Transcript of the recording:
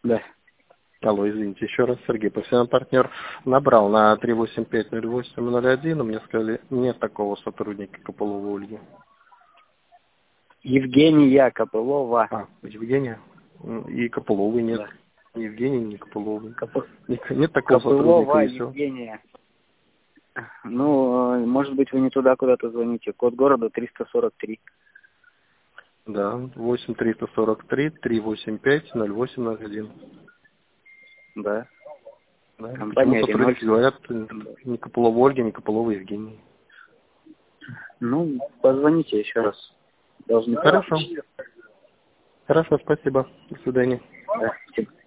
Да. Алло, извините, еще раз, Сергей, постоянный партнер набрал на 3850801, но мне сказали, нет такого сотрудника Копылова Ольги. Евгения Копылова. Евгения? И Копыловой нет. Да. Ни Евгения, ни Копыловой. Нет такого Копылова сотрудника, и все. Евгения. Ну, может быть, вы не туда куда-то звоните. Код города 343. Да, 8343-385-0801. Да. Да. Почему Компания сотрудники Реnault. говорят не Копылова Ольги, не Копылова Евгения? Ну, позвоните еще раз. Должны. Хорошо. Хорошо, спасибо. До свидания. Да.